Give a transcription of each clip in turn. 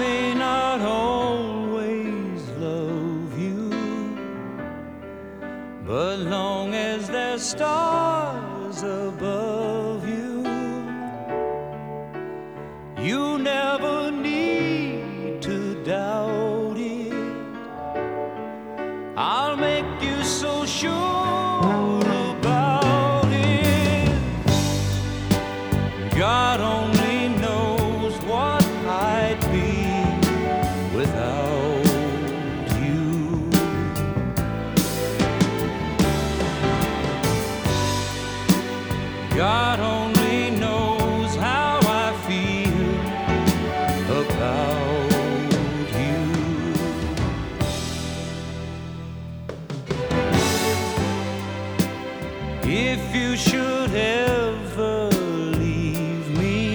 may not always love you, but long as there's stars above you, you never need to doubt it. I'll make you so sure about it. God only knows what I'd be without you. God only knows how I feel about you. If you should ever leave me,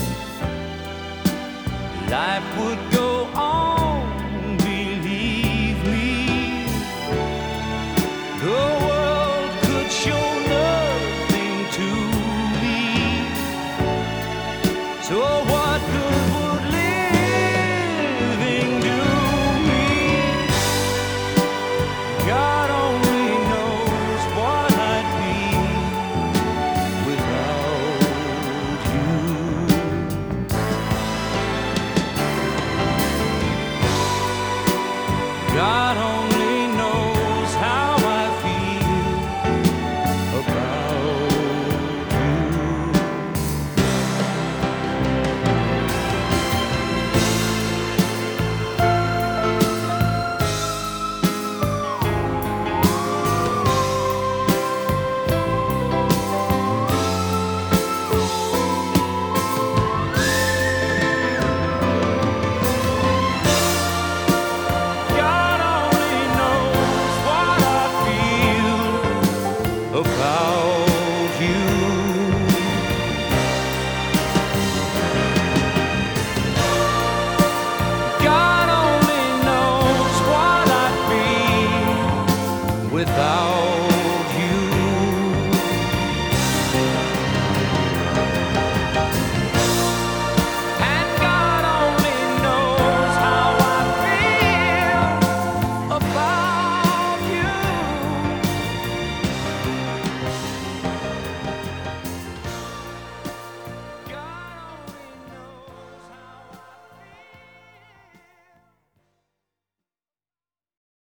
life would go on, believe me. The world could show nothing to me. So what good would living do me? God only knows what I'd be without you. God